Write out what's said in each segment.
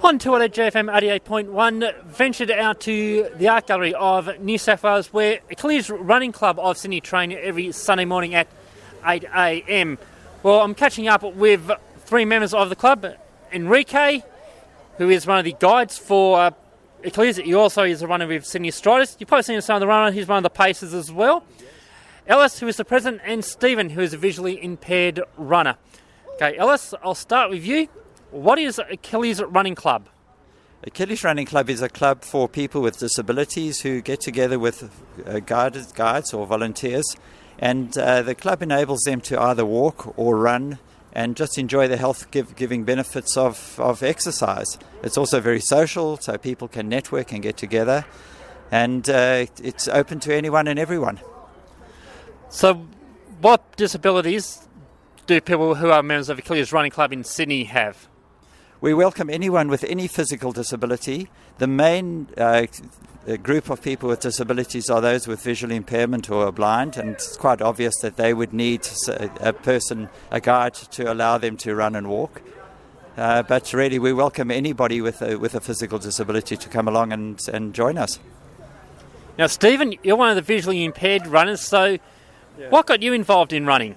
On tour at JFM 88.1, ventured out to the Art Gallery of New South Wales, where Achilles Running Club of Sydney train every Sunday morning at 8 a.m. Well, I'm catching up with three members of the club. Enrique, who is one of the guides for Achilles. He also is a runner with Sydney Striders. You've probably seen some of the runner. He's one of the pacers as well. Ellis, who is the president, and Stephen, who is a visually impaired runner. Okay, Ellis, I'll start with you. What is Achilles Running Club? Achilles Running Club is a club for people with disabilities who get together with guides or volunteers, and the club enables them to either walk or run and just enjoy the health-giving benefits of exercise. It's also very social, so people can network and get together, and it's open to anyone and everyone. So what disabilities do people who are members of Achilles Running Club in Sydney have? We welcome anyone with any physical disability. The main group of people with disabilities are those with visual impairment or are blind, and it's quite obvious that they would need a guide to allow them to run and walk. But really, we welcome anybody with a physical disability to come along and join us. Now, Stephen, you're one of the visually impaired runners, so what got you involved in running?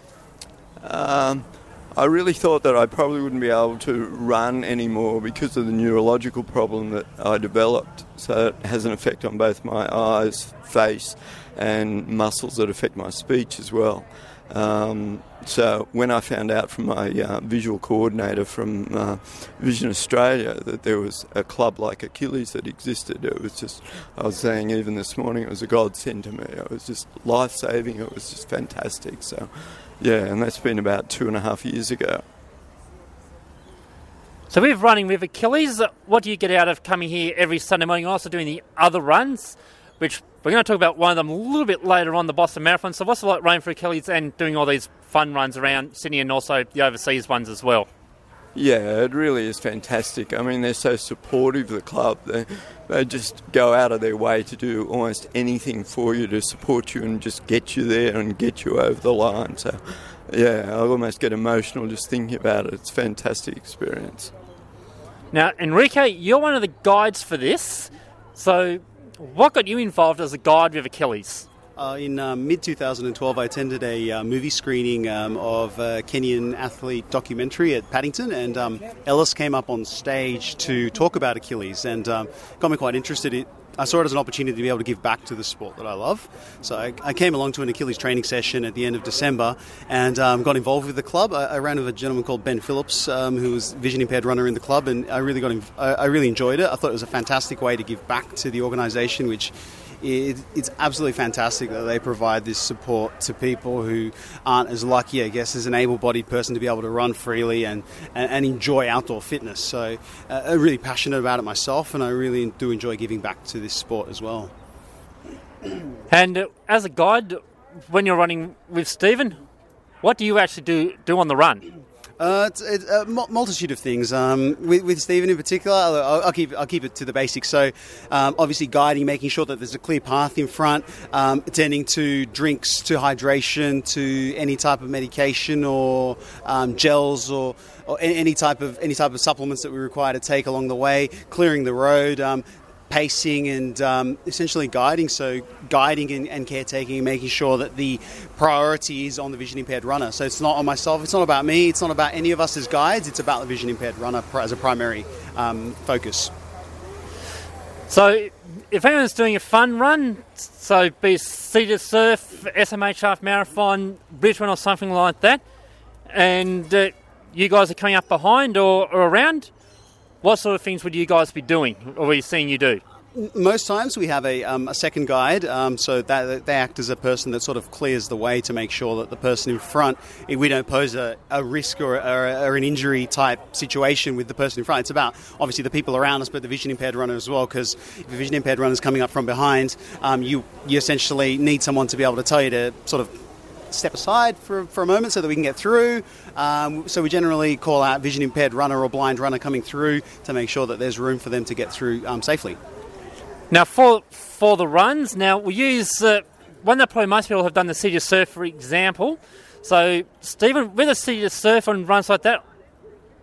I really thought that I probably wouldn't be able to run anymore because of the neurological problem that I developed. So it has an effect on both my eyes, face, and muscles that affect my speech as well. So when I found out from my visual coordinator from Vision Australia that there was a club like Achilles that existed, it was just, I was saying even this morning, it was a godsend to me. It was just life-saving. It was just fantastic. So, yeah, and that's been about 2.5 years ago. So with running with Achilles, what do you get out of coming here every Sunday morning, also doing the other runs, which we're going to talk about one of them a little bit later on, the Boston Marathon. So what's it like running for Achilles and doing all these fun runs around Sydney and also the overseas ones as well? Yeah, it really is fantastic. I mean, they're so supportive of the club. They just go out of their way to do almost anything for you to support you and just get you there and get you over the line. So, yeah, I almost get emotional just thinking about it. It's a fantastic experience. Now, Enrique, you're one of the guides for this. So what got you involved as a guide with Achilles? In mid-2012, I attended a movie screening of a Kenyan athlete documentary at Paddington, and Ellis came up on stage to talk about Achilles, and got me quite interested. I saw it as an opportunity to be able to give back to the sport that I love. So I came along to an Achilles training session at the end of December and got involved with the club. I ran with a gentleman called Ben Phillips, who was a vision-impaired runner in the club, and I really enjoyed it. I thought it was a fantastic way to give back to the organisation, which it's absolutely fantastic that they provide this support to people who aren't as lucky, I guess, as an able-bodied person to be able to run freely and enjoy outdoor fitness. So I'm really passionate about it myself, and I really do enjoy giving back to this sport as well. And as a guide, when you're running with Stephen, what do you actually do on the run? It's a multitude of things. With Stephen in particular, I'll keep it to the basics. So, obviously guiding, making sure that there's a clear path in front, attending to drinks, to hydration, to any type of medication or gels or any type of supplements that we require to take along the way, clearing the road. Pacing and essentially guiding. So guiding and caretaking and making sure that the priority is on the vision impaired runner. So it's not on myself, it's not about me, it's not about any of us as guides, it's about the vision impaired runner as a primary focus. So if anyone's doing a fun run, so be Cedar Surf, SMH Half Marathon, Brisbane or something like that, and you guys are coming up behind or around, what sort of things would you guys be doing, or are you seeing you do? Most times we have a second guide, so that they act as a person that sort of clears the way to make sure that the person in front, if we don't pose a risk or an injury type situation with the person in front. It's about obviously the people around us, but the vision impaired runner as well, because if the vision impaired runner is coming up from behind, you essentially need someone to be able to tell you to sort of step aside for a moment so that we can get through. So we generally call out vision impaired runner or blind runner coming through to make sure that there's room for them to get through safely. Now for the runs, now we use one that probably most people have done, the Cedar Surf, for example. So Stephen, with a Cedar Surf on runs like that,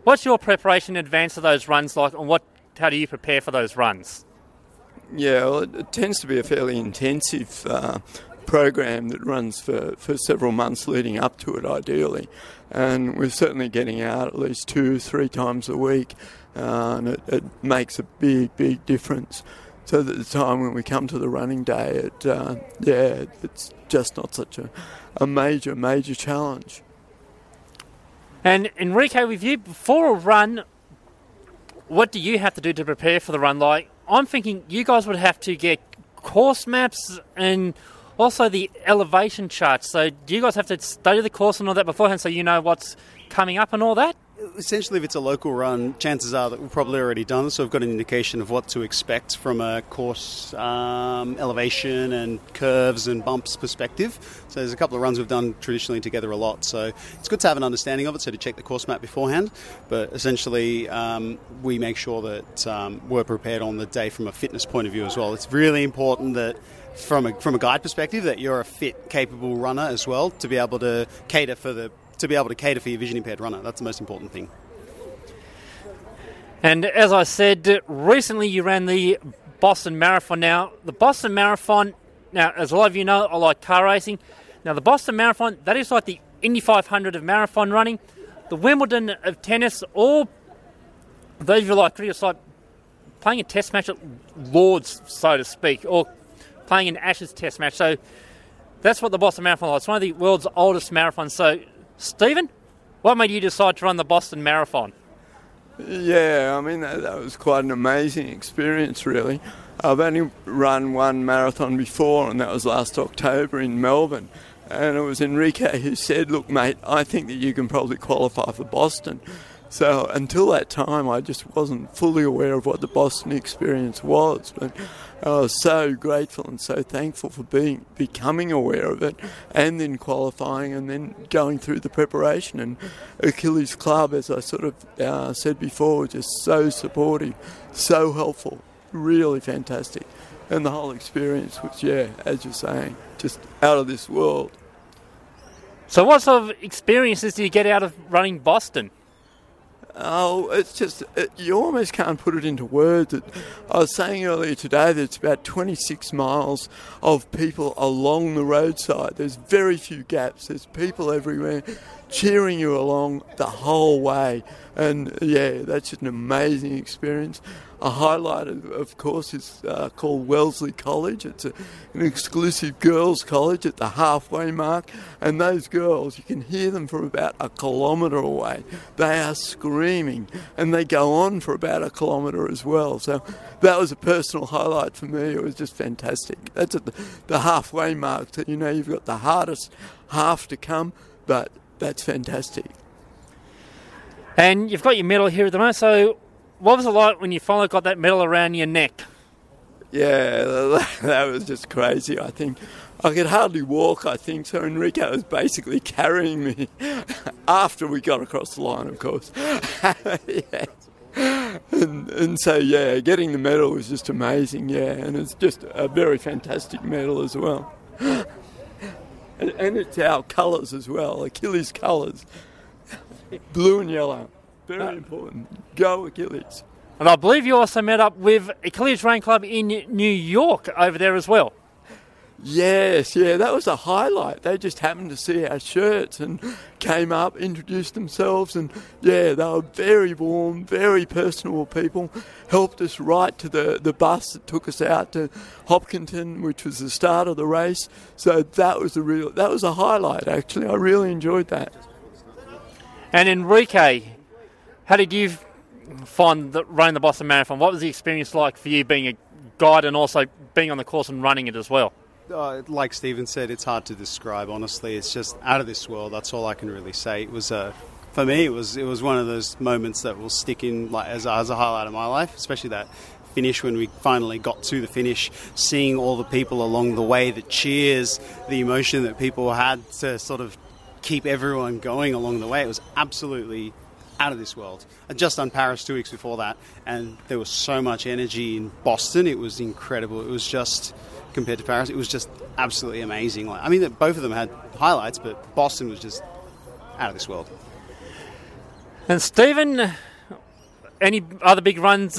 What's your preparation in advance of those runs like, and how do you prepare for those runs? Yeah, well, it tends to be a fairly intensive program that runs for several months leading up to it, ideally. And we're certainly getting out at least 2-3 times a week, and it makes a big difference. So that the time when we come to the running day, it's just not such a major challenge. And Enrique, with you, before a run, what do you have to do to prepare for the run? Like, I'm thinking you guys would have to get course maps and also the elevation charts. So do you guys have to study the course and all that beforehand so you know what's coming up and all that? Essentially, if it's a local run, chances are that we've probably already done it, so we've got an indication of what to expect from a course elevation and curves and bumps perspective. So there's a couple of runs we've done traditionally together a lot, so it's good to have an understanding of it, so to check the course map beforehand. But essentially, we make sure that we're prepared on the day from a fitness point of view as well. It's really important that from a guide perspective that you're a fit, capable runner as well to be able to cater for your vision-impaired runner. That's the most important thing. And as I said, recently you ran the Boston Marathon. Now, the Boston Marathon, as a lot of you know, I like car racing. Now, the Boston Marathon, that is like the Indy 500 of marathon running. The Wimbledon of tennis, or those of you like cricket, it's like playing a test match at Lord's, so to speak, or playing an Ashes test match. So that's what the Boston Marathon is. It's one of the world's oldest marathons. So, Stephen, what made you decide to run the Boston Marathon? Yeah, I mean, that was quite an amazing experience, really. I've only run one marathon before, and that was last October in Melbourne. And it was Enrique who said, look, mate, I think that you can probably qualify for Boston. So until that time, I just wasn't fully aware of what the Boston experience was. But I was so grateful and so thankful for becoming aware of it, and then qualifying, and then going through the preparation. And Achilles Club, as I sort of said before, was just so supportive, so helpful, really fantastic. And the whole experience was, as you're saying, just out of this world. So what sort of experiences do you get out of running Boston? Oh, it's just, you almost can't put it into words. I was saying earlier today that it's about 26 miles of people along the roadside. There's very few gaps. There's people everywhere cheering you along the whole way. And that's just an amazing experience. A highlight, of course, is called Wellesley College. It's an exclusive girls' college at the halfway mark. And those girls, you can hear them from about a kilometre away. They are screaming, and they go on for about a kilometre as well. So that was a personal highlight for me. It was just fantastic. That's at the halfway mark. So, you've got the hardest half to come, but that's fantastic. And you've got your medal here at the moment, so what was it like when you finally got that medal around your neck? Yeah, that was just crazy. I think I could hardly walk, so Enrique was basically carrying me after we got across the line, of course. And so, getting the medal was just amazing, and it's just a very fantastic medal as well. And it's our colours as well, Achilles colours. Blue and yellow. Very important. Go Achilles. And I believe you also met up with Achilles Running Club in New York over there as well. Yes, that was a highlight. They just happened to see our shirts and came up, introduced themselves, and they were very warm, very personable people. Helped us right to the bus that took us out to Hopkinton, which was the start of the race. So that was a highlight, actually. I really enjoyed that. And Enrique, how did you find running the Boston Marathon? What was the experience like for you being a guide and also being on the course and running it as well? Like Stephen said, it's hard to describe, honestly. It's just out of this world. That's all I can really say. It was, for me, it was one of those moments that will stick in as a highlight of my life, especially that finish when we finally got to the finish, seeing all the people along the way, the cheers, the emotion that people had to sort of keep everyone going along the way. It was absolutely out of this world. I'd just done Paris 2 weeks before that, and there was so much energy in Boston. It was incredible. It was just, compared to Paris, it was just absolutely amazing. Both of them had highlights, but Boston was just out of this world. And Stephen, any other big runs